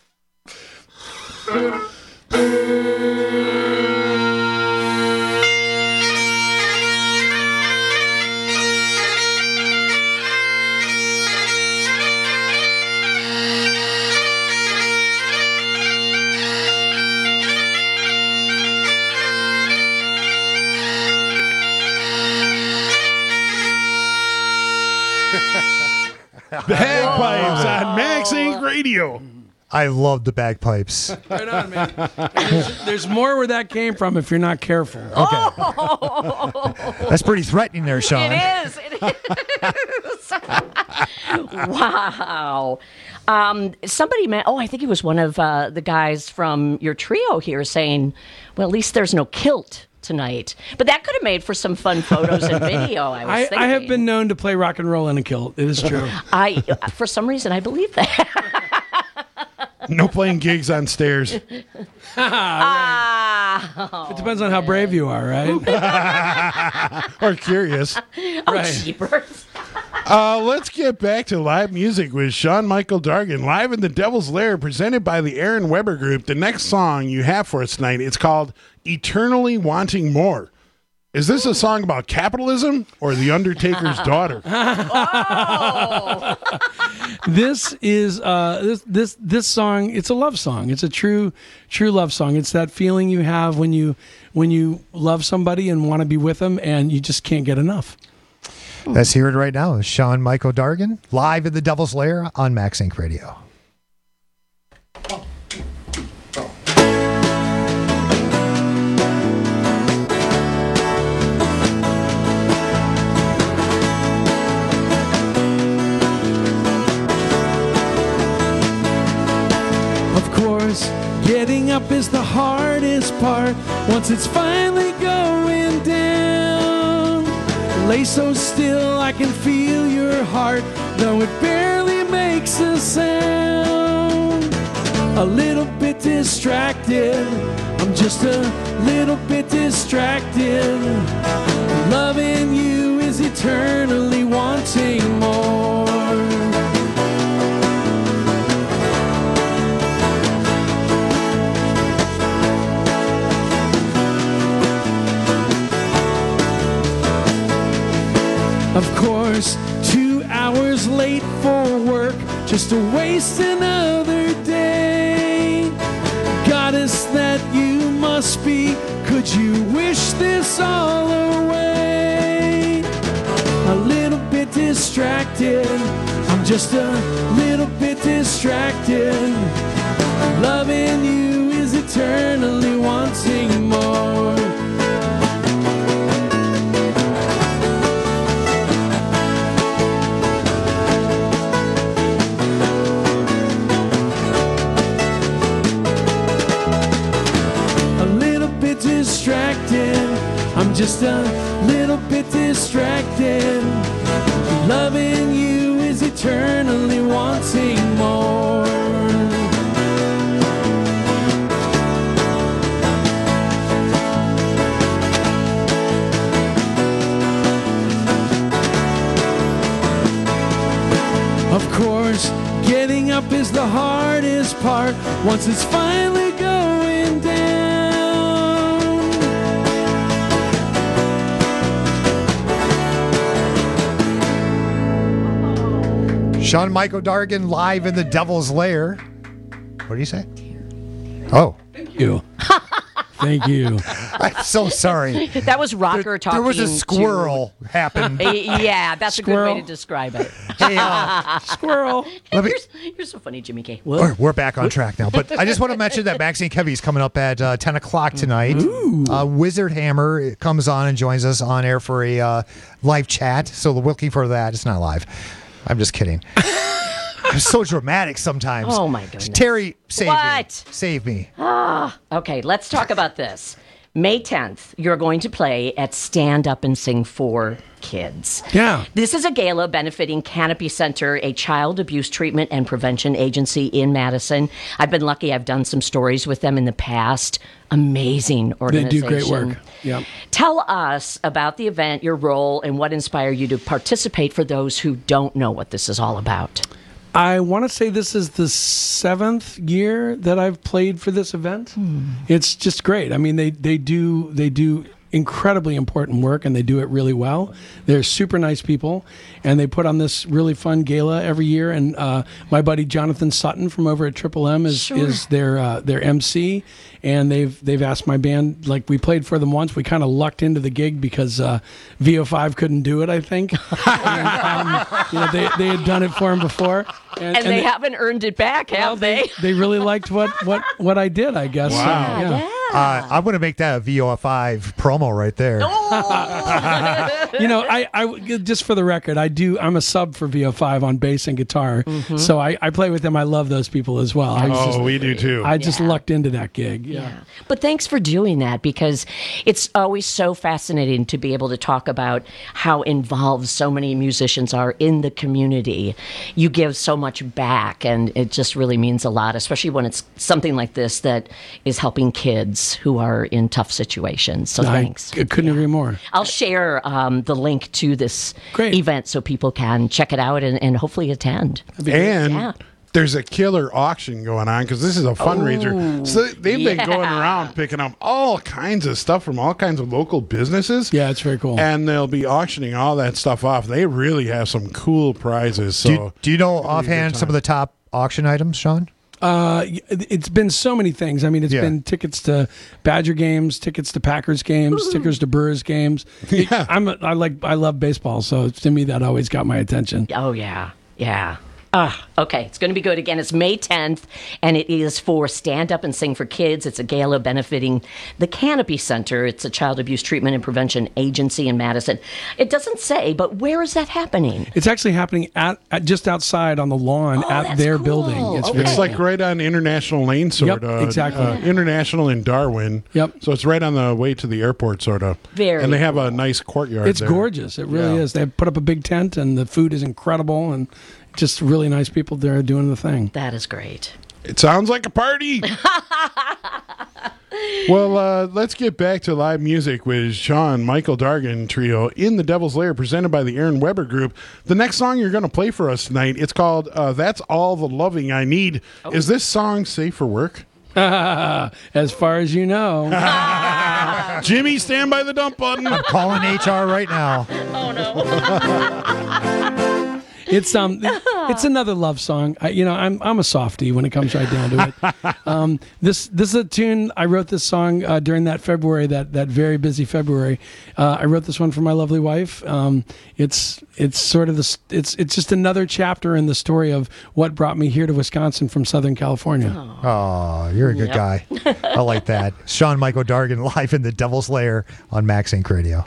Bagpipes on Max Inc. Radio. I love the bagpipes. Right on, man. There's more where that came from if you're not careful. That's pretty threatening there, Sean. It is. Wow. Somebody, I think it was one of the guys from your trio here saying, well, at least there's no kilt tonight. But that could have made for some fun photos and video, I was thinking. I have been known to play rock and roll in a kilt. It is true. For some reason, I believe that. No playing gigs on stairs. It depends on how brave you are, right? Or curious. Jeepers. Let's get back to live music with Sean Michael Dargan, live in the Devil's Lair, presented by the Aaron Weber Group. The next song you have for us tonight, it's called Eternally Wanting More. Is this a song about capitalism or The Undertaker's daughter? This is this song. It's a love song. It's a true love song. It's that feeling you have when you love somebody and want to be with them, and you just can't get enough. Let's hear it right now. Sean Michael Dargan, live in the Devil's Lair on Max Inc. Radio. Of course, getting up is the hardest part once it's finally going down. Lay so still I can feel your heart, though it barely makes a sound. A little bit distracted, I'm just a little bit distracted. Loving you is eternally wanting more. Of course, 2 hours late for work, just to waste another day. Goddess that you must be, could you wish this all away? A little bit distracted, I'm just a little bit distracted. Loving you is eternally wanting more. Distracted, just a little bit distracted. Loving you is eternally wanting more. Of course, getting up is the hardest part once it's finally going down. Sean Michael Dargan live in the Devil's Lair. What do you say? Oh. Thank you. Thank you. I'm so sorry. That was Rocker talking. There was a squirrel happened. Yeah, that's Squirrel. a good way to describe it. Hey, Squirrel. You're so funny, Jimmy K. We're back on track now. But I just want to mention that Maxine Kevy's coming up at 10 o'clock tonight. Wizard Hammer comes on and joins us on air for a live chat. So we're looking for that. It's not live. I'm just kidding. I'm so dramatic sometimes. Oh, my goodness. Terry, save What? me. Save me. Okay, let's talk about this. May 10th, you're going to play at Stand Up and Sing for Kids. Yeah. This is a gala benefiting Canopy Center, a child abuse treatment and prevention agency in Madison. I've been lucky. I've done some stories with them in the past. Amazing They organization. do great work. Yeah. Tell us about the event, your role, and what inspired you to participate for those who don't know what this is all about. I want to say this is the 7th year that I've played for this event. It's just great. I mean, they do incredibly important work, and they do it really well. They're super nice people, and they put on this really fun gala every year. And my buddy Jonathan Sutton from over at Triple M is their MC, and they've asked my band. Like, we played for them once. We kind of lucked into the gig because VO5 couldn't do it, I think. And, they had done it for him before. And they haven't earned it back, have they? They really liked what I did, I guess. Wow. So, yeah. I'm going to make that a VO5 promo right there. I just for the record, I'm a sub for VO5 on bass and guitar. Mm-hmm. So I play with them. I love those people as well. We do too. I just lucked into that gig. Yeah. But thanks for doing that, because it's always so fascinating to be able to talk about how involved so many musicians are in the community. You give so much back, and it just really means a lot, especially when it's something like this that is helping kids who are in tough situations. So thanks. I couldn't agree more. I'll share the link to this event so people can check it out and hopefully attend. And there's a killer auction going on because this is a fundraiser. So they've been going around picking up all kinds of stuff from all kinds of local businesses. Yeah, it's very cool. And they'll be auctioning all that stuff off. They really have some cool prizes. So Do you know offhand some of the top auction items, Sean? It's been so many things. I mean, it's been tickets to Badger games, tickets to Packers games, tickets to Brewers games. I love baseball, so to me that always got my attention. Oh yeah. Okay, it's going to be good again. It's May 10th, and it is for Stand Up and Sing for Kids. It's a gala benefiting the Canopy Center. It's a child abuse treatment and prevention agency in Madison. It doesn't say, but where is that happening? It's actually happening at just outside on the lawn at their building. It's like right on International Lane, sort of. Exactly. International in Darwin. Yep. So it's right on the way to the airport, sort of. And they have a nice courtyard. It's there. gorgeous. It really is. They put up a big tent, and the food is incredible, and just really nice people there doing the thing. That is great. It sounds like a party. Well, let's get back to live music with Sean Michael Dargan Trio in the Devil's Lair, presented by the Aaron Weber Group. The next song you're going to play for us tonight, it's called That's All the Loving I Need. Is this song safe for work? As far as you know. Jimmy, stand by the dump button. I'm calling HR right now. Oh, no. It's another love song. I'm a softie when it comes right down to it. This is a tune. I wrote this song during that February, that very busy February. I wrote this one for my lovely wife. It's sort of it's just another chapter in the story of what brought me here to Wisconsin from Southern California. Oh, you're a good guy. I like that. Sean Michael Dargan live in the Devil's Lair on Max Inc. Radio.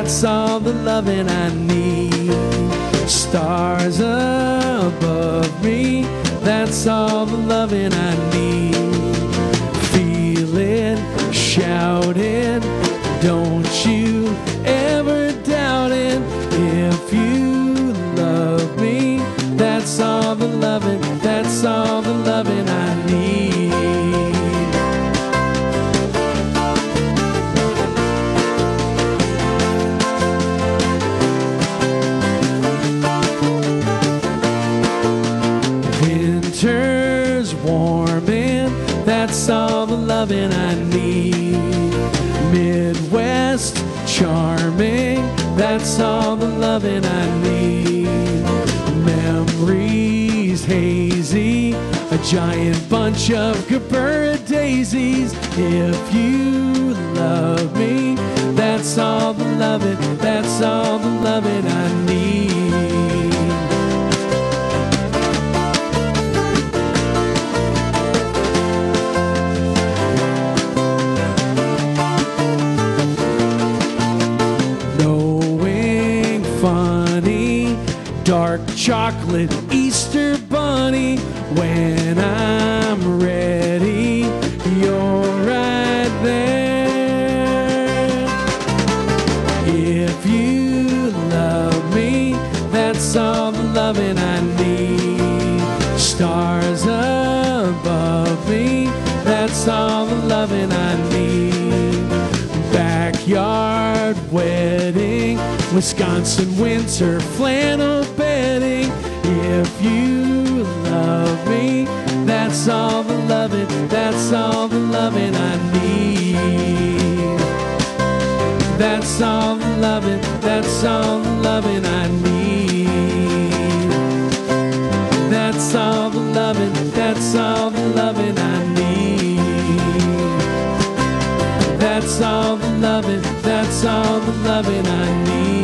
that's all the loving I need. Stars above me, that's all the loving I need. Feel it, shout it, don't you ever doubt it. If you love me, that's all the loving, that's all the loving I need. Winter's warming, that's all the loving I need. Midwest charming, that's all the loving I need. Memories hazy, a giant bunch of Cabrera daisies. If you love me, that's all the loving, that's all the loving I need. Dark chocolate Easter bunny, when I'm ready, you're right there. If you love me, that's all the loving I need. Stars above me, that's all the loving I need. Backyard wedding, Wisconsin winter flannel bedding. If you love me, that's all the loving, that's all the loving I need. That's all the loving, that's all the loving I need. That's all the loving, that's all the loving I need. That's all the loving, that's all the loving I need.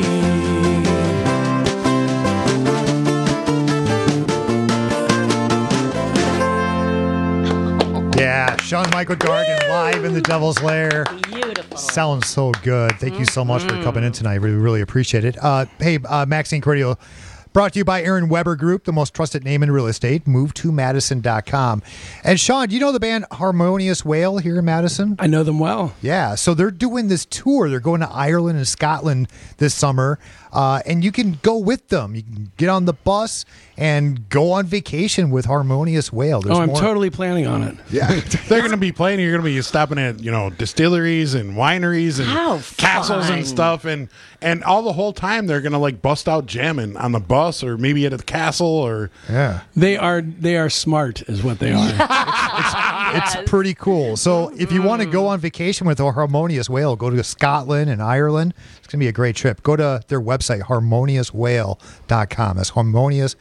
Yeah, Shawn Michael Dargan live in the Devil's Lair. Beautiful. Sounds so good. Thank you so much for coming in tonight. We really appreciate it. Hey, Max Inc. Radio brought to you by Aaron Weber Group, the most trusted name in real estate. MoveToMadison.com. And Shawn, do you know the band Harmonious Whale here in Madison? I know them well. Yeah, so they're doing this tour. They're going to Ireland and Scotland this summer, and you can go with them. You can get on the bus and go on vacation with Harmonious Whale. There's I'm totally planning on it. Yeah, they're going to be playing. You're going to be stopping at distilleries and wineries and castles and stuff, and all the whole time they're going to like bust out jamming on the bus or maybe at the castle or They are smart, is what they are. It's pretty cool. So if you want to go on vacation with a Harmonious Whale, go to Scotland and Ireland. It's going to be a great trip. Go to their website, harmoniouswhale.com. That's harmonious,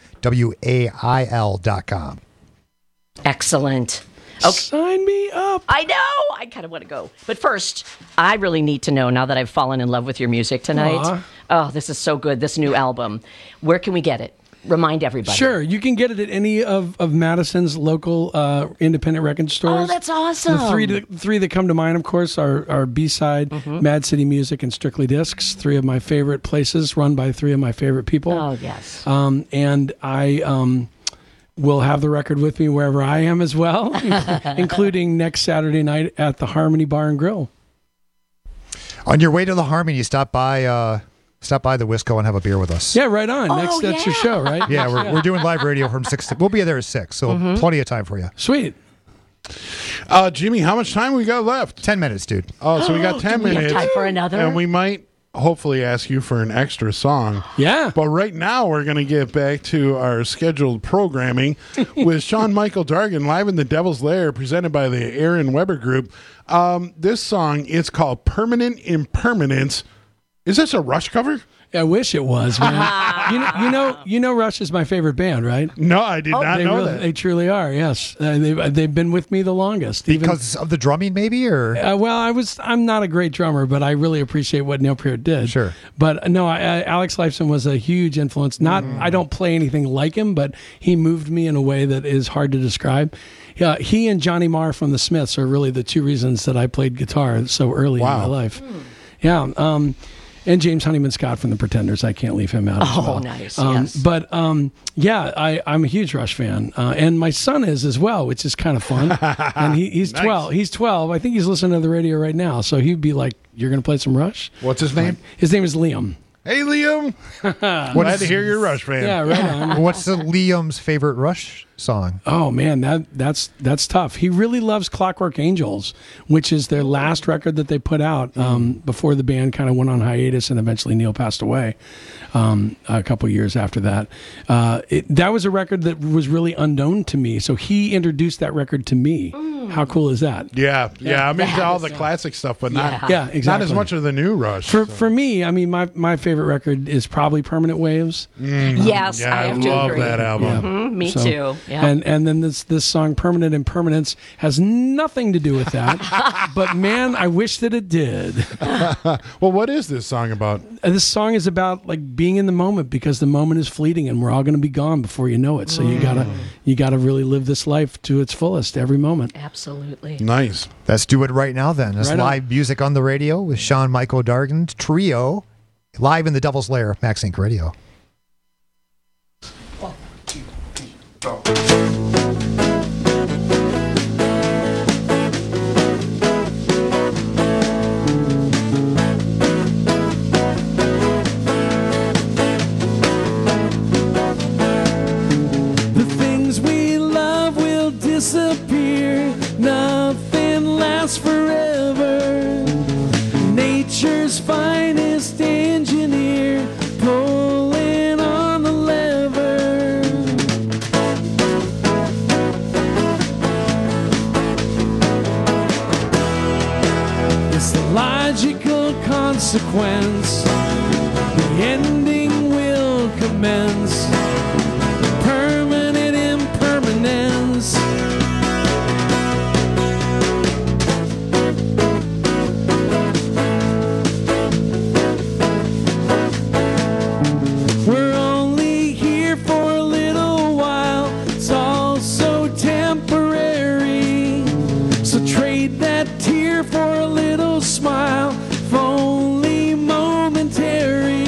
WAIL.com. Excellent. Okay. Sign me up. I know. I kind of want to go. But first, I really need to know, now that I've fallen in love with your music tonight. Aww. Oh, this is so good. This new album. Where can we get it? Remind everybody. Sure. You can get it at any of Madison's local independent record stores. Oh, that's awesome. The three that come to mind, of course, are B-Side, Mad City Music, and Strictly Discs. Three of my favorite places, run by three of my favorite people. Oh, yes. And I will have the record with me wherever I am as well, including next Saturday night at the Harmony Bar and Grill. On your way to the Harmony, stop by the Wisco and have a beer with us. Yeah, right on. That's your show, right? Yeah, we're doing live radio from 6 to... We'll be there at 6, so plenty of time for you. Sweet. Jimmy, how much time we got left? 10 minutes, dude. Oh, so we got 10 minutes. We have time for another? And we might hopefully ask you for an extra song. Yeah. But right now we're going to get back to our scheduled programming with Shawn Michael Dargan live in the Devil's Lair, presented by the Aaron Weber Group. This song, it's called Permanent Impermanence. Is this a Rush cover? I wish it was, man. you know Rush is my favorite band, right? No, I did not know that. They truly are, yes. They've been with me the longest. Because of the drumming, maybe? Or I'm not a great drummer, but I really appreciate what Neil Peart did. Sure. But no, Alex Lifeson was a huge influence. I don't play anything like him, but he moved me in a way that is hard to describe. Yeah, he and Johnny Marr from the Smiths are really the two reasons that I played guitar so early in my life. Yeah. And James Honeyman Scott from the Pretenders. I can't leave him out as well. Oh, nice. Yes. But yeah, I'm a huge Rush fan. And my son is as well, which is kind of fun. And he's Nice. 12. He's 12. I think he's listening to the radio right now. So he'd be like, "You're going to play some Rush?" What's his name? His name is Liam. Hey, Liam. Glad to hear you're a Rush fan. Yeah, right on. What's the Liam's favorite Rush song? Oh man, that's tough. He really loves Clockwork Angels, which is their last record that they put out before the band kind of went on hiatus and eventually Neil passed away a couple years after that. That was a record that was really unknown to me, so he introduced that record to me. How cool is that? Yeah. I'm into all the classic stuff, but not exactly. not as much of the new Rush. For me, I mean, my favorite record is probably Permanent Waves. Yes, Yeah, I have to love agree. that album. Mhm, me So- too. Yeah. And then this song Permanent Impermanence has nothing to do with that. But man, I wish that it did. Well, what is this song about? This song is about like being in the moment, because the moment is fleeting and we're all going to be gone before you know it. So you gotta really live this life to its fullest every moment. Absolutely. Nice. Let's do it right now then. It's Right on. live music on the radio with Sean Michael Dargan Trio, live in the Devil's Lair, Max Inc. Radio. The things we love will disappear. Nothing lasts forever. Nature's finest engineer pulling on the lever. It's the logical consequence. The ending will commence. Permanent impermanence. We're only here for a little while. It's all so temporary. So trade that tear for a little smile, if only momentary.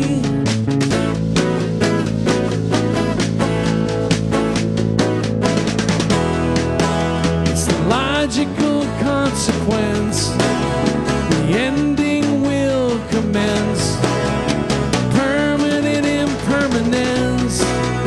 It's the logical consequence. The ending will commence. Permanent impermanence.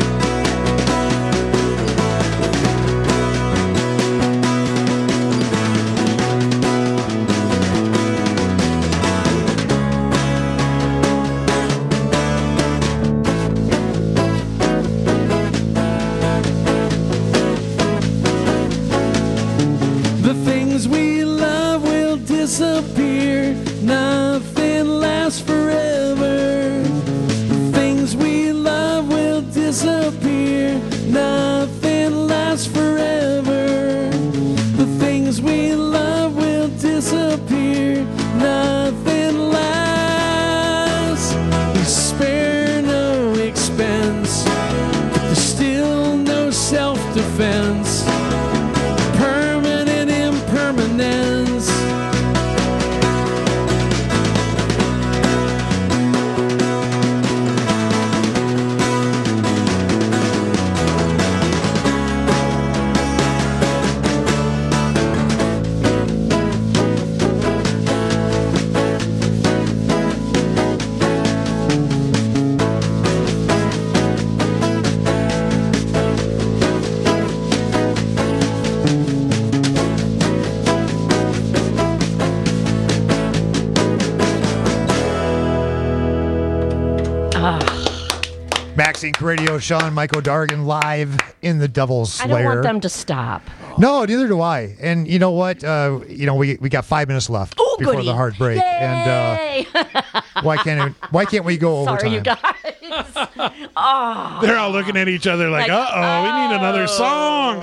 The things we love will disappear. Nothing lasts forever. The things we love will disappear. Nothing lasts forever. The things we love will disappear. Nothing lasts. We spare no expense. But there's still no self-defense. Permanent impermanence. Max Inc. Radio, Sean Michael Dargan live in the Devil's I Lair. don't want them to stop. No, neither do I. And you know what? We got 5 minutes left before goody. the hard break. Yay! And why can't we go overtime? Sorry, you guys. Oh. They're all looking at each other like, uh-oh, we need another song.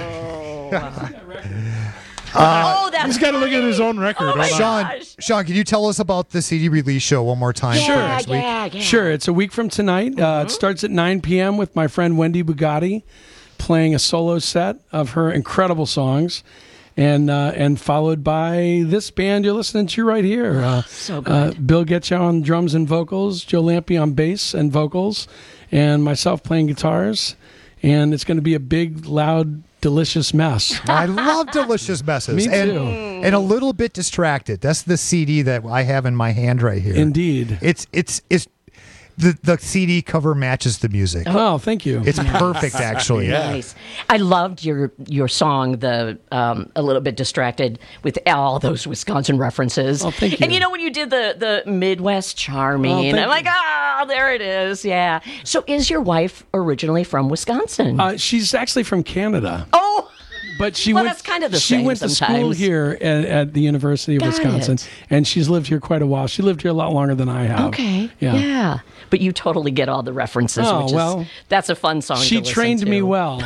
He's got to look at his own record. Hold on. Sean, can you tell us about the CD release show one more time for next week? Sure. It's a week from tonight. It starts at 9 p.m. with my friend Wendy Bugatti playing a solo set of her incredible songs. and followed by this band you're listening to right here. So good. Bill Getcha on drums and vocals, Joe Lampe on bass and vocals, and myself playing guitars. And it's going to be a big, loud, delicious mess. I love delicious messes. Me too. And a little bit distracted. That's the CD that I have in my hand right here. Indeed. It's the CD cover matches the music. Oh, thank you. It's perfect, actually. Nice. I loved your song, the A Little Bit Distracted, with all those Wisconsin references. Oh, thank you. And you know when you did the Midwest Charming, I'm like, there it is. Yeah. So is your wife originally from Wisconsin? She's actually from Canada. Oh. But she well, went. That's kind of the she same went to school sometimes. here at the University of Got Wisconsin, it. and she's lived here quite a while. She lived here a lot longer than I have. Okay. Yeah. But you totally get all the references. Oh, which well, is, that's a fun song. She to listen trained to. me well.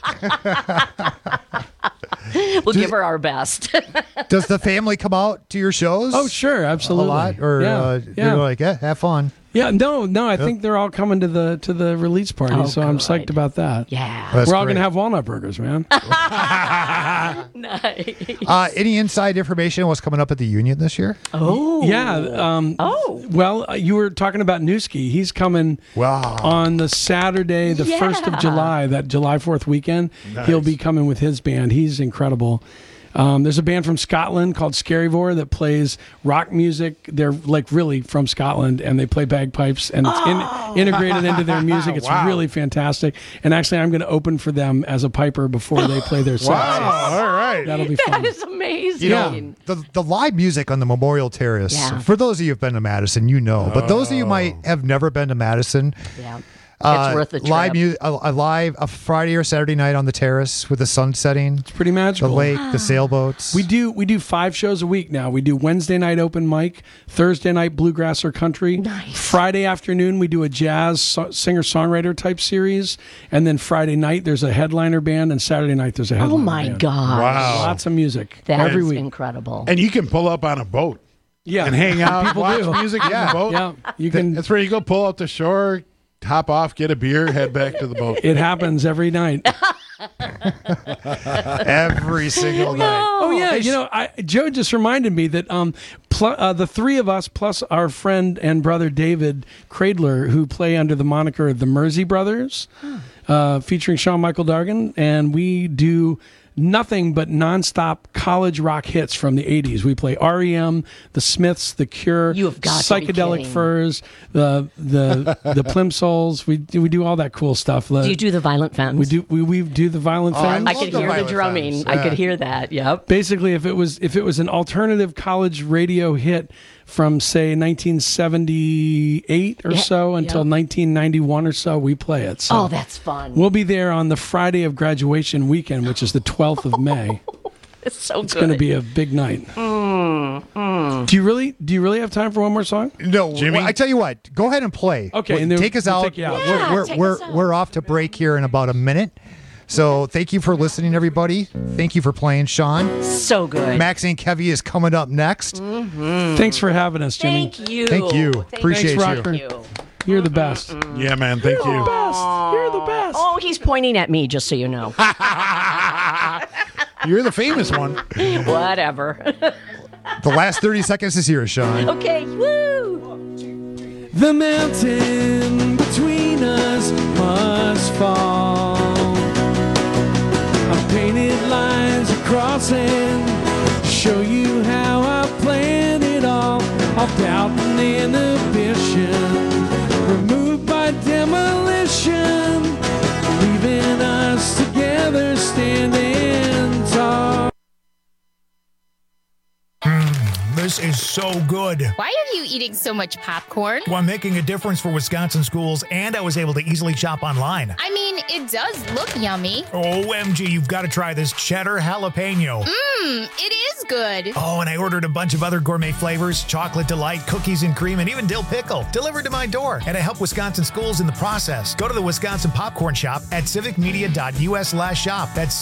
We'll give her our best. Does the family come out to your shows? Oh, sure, absolutely. A lot, or you're like, have fun. Yeah, no. I think they're all coming to the release party, so I'm psyched about that. Yeah, That's we're all great. gonna have walnut burgers, man. Nice. Any inside information on what's coming up at the Union this year? Oh, yeah. Well, you were talking about Newski. He's coming on the Saturday, the 1st of July, that July 4th weekend. Nice. He'll be coming with his band. He's incredible. There's a band from Scotland called Scaryvore that plays rock music. They're like really from Scotland, and they play bagpipes, and it's integrated into their music. It's really fantastic. And actually, I'm going to open for them as a piper before they play their set. Wow, all right. That'll be fun. That is amazing. You know, the live music on the Memorial Terrace, for those of you who've been to Madison, you know. But those of you who might have never been to Madison, it's worth the trip. A Friday or Saturday night on the terrace with the sun setting. It's pretty magical. The lake, the sailboats. We do 5 shows a week now. We do Wednesday night open mic, Thursday night bluegrass or country. Nice. Friday afternoon we do a jazz singer-songwriter type series, and then Friday night there's a headliner band, and Saturday night there's a headliner Oh my band. gosh. Wow. Lots of music That every is week. incredible. And you can pull up on a boat. Yeah. And hang out, People watch do. music in the boat. Yeah, you can. That's where you go pull up the shore, hop off, get a beer, head back to the boat. It happens every night. Every single night. Oh yeah, you know, Joe just reminded me that the three of us plus our friend and brother David Cradler, who play under the moniker the Mersey Brothers, featuring Sean Michael Dargan, and we do nothing but nonstop college rock hits from the 80s. We play REM, The Smiths, The Cure, You have got to be Psychedelic kidding. Furs, the Plimsolls. We do all that cool stuff. Do you do the Violent Femmes? We do the Violent Femmes. I could hear the drumming. I could hear that. Yep. Basically, if it was an alternative college radio hit from say 1978 or so until 1991 or so, we play it. So Oh, that's fun. we'll be there on the Friday of graduation weekend, which is the 12th of May. It's so It's good. going to be a big night. Do you really have time for one more song? No, Jimmy? I tell you what. Go ahead and play. Okay, and then take us we'll out. take you out. Yeah, take us out. We're off to break here in about a minute. So thank you for listening, everybody. Thank you for playing, Sean. So good. Maxine Kevy is coming up next. Thanks for having us, Jimmy. Thank you. Thank you. Appreciate Thanks, you. Rocker. Thank you. You're the best. Yeah, man. Thank you. You're the best. Oh, he's pointing at me, just so you know. You're the famous one. Whatever. The last 30 seconds is here, Sean. Okay. Woo. The mountain between us must fall. I painted lines across and show you how I planned it all. All doubt and inhibition removed by demolition, leaving us together standing tall. This is so good. Why are you eating so much popcorn? Well, I'm making a difference for Wisconsin schools, and I was able to easily shop online. I mean, it does look yummy. OMG, you've got to try this cheddar jalapeno. It is good. Oh, and I ordered a bunch of other gourmet flavors, chocolate delight, cookies and cream, and even dill pickle, delivered to my door. And I help Wisconsin schools in the process. Go to the Wisconsin Popcorn Shop at civicmedia.us/shop. That's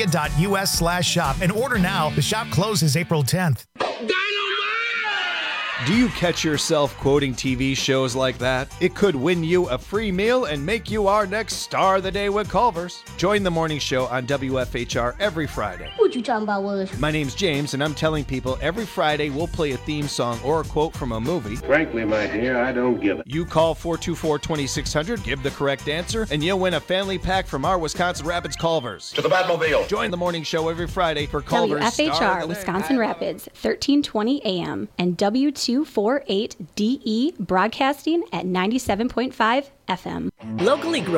civicmedia.us/shop. And order now. The shop closes April 10th. Do you catch yourself quoting TV shows like that? It could win you a free meal and make you our next star of the day with Culver's. Join the morning show on WFHR every Friday. What you talking about, Willis? My name's James, and I'm telling people every Friday we'll play a theme song or a quote from a movie. Frankly, my dear, I don't give it. You call 424-2600, give the correct answer, and you'll win a family pack from our Wisconsin Rapids Culver's. To the Batmobile. Join the morning show every Friday for Culver's WFHR, Wisconsin Rapids, 1320 AM, and W248DE broadcasting at 97.5 FM. Locally grown